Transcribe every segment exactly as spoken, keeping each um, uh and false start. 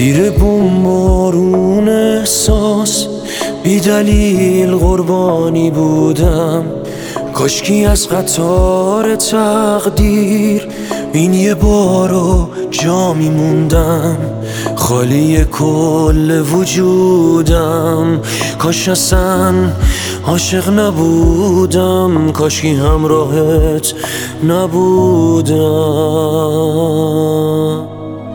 زیر بومبارون احساس بی دلیل قربانی بودم. کاشکی از قطار تقدیر این یه بارو جا میموندم، خالی کل وجودم. کاش اصلا عاشق نبودم، کاشکی همراهت نبودم.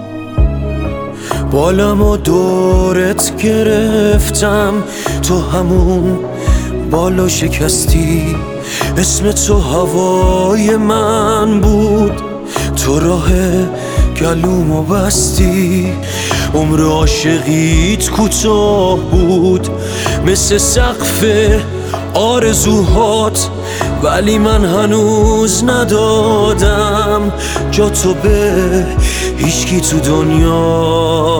بالم و دورت گرفتم، تو همون بالا شکستی. اسم تو هوای من بود، تو راه گلومو بستی. عمر عاشقیت کوتاه بود مثل سقف آرزوهات، ولی من هنوز ندادم جا تو به هیچکی تو دنیا.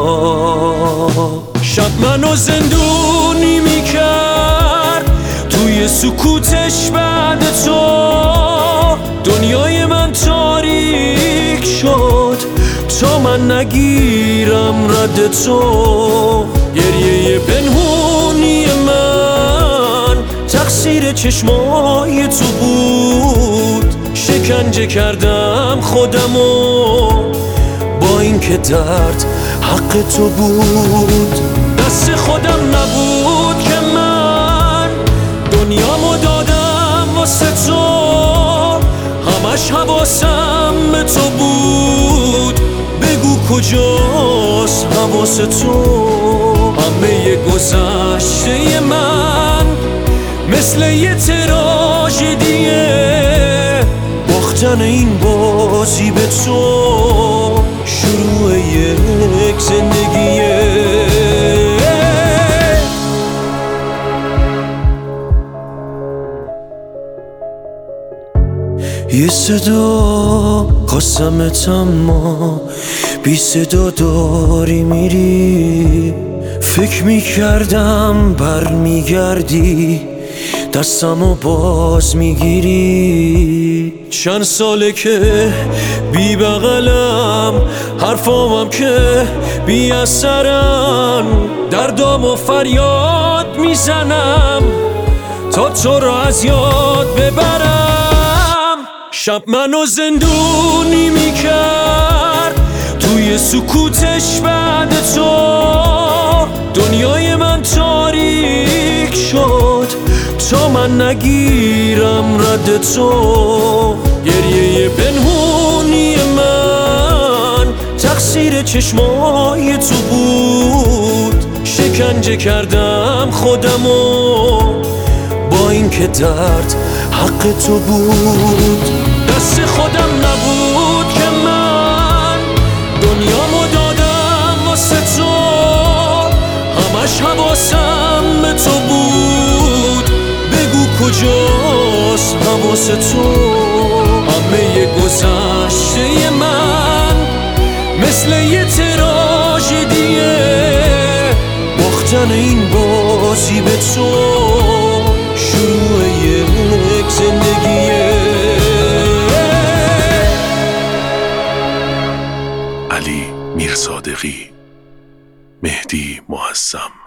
شب منو زندونی میکرد توی سکوتش بعد تو، دنیای من تاریک شد تا من نگیرم رد تو. گریه پنهونی من تقصیر چشمای تو بود، شکنجه کردم خودمو با اینکه درد حق تو بود. دست خودم نبود که من دنیامو دادم واسه تو، همش حواسم به تو بود. بگو کجاست حواس تو؟ همه گذشته من مثل یه تراژدیه، باختن این بازی به تو شروع یک زندگیه. یه صدا قسمت اما بی صدا داری میری. فکر میکردم بر میگردی، دستمو باز میگیری. چند ساله که بی بغلم، حرفامم که بی اثرن. دردامو فریاد میزنم تا تو رو از یاد ببرم. شب منو زندونی میکرد توی سکوتش بعد تو، دنیای من تاریک شد تا من نگیرم رد تو. گریه پنهونی من تقصیر چشمای تو بود، شکنجه کردم خودمو با اینکه درد حق تو بود. دست خودم نبود که من دنیامو دادم واسه تو، همش حواسم به تو بود. بگو کجاست حواس تو؟ همه گذشته من مثل یه تراژدیه، باختن این بازی به تو شروع یک زندگیه. علی میرصادقی، مهدی معظم.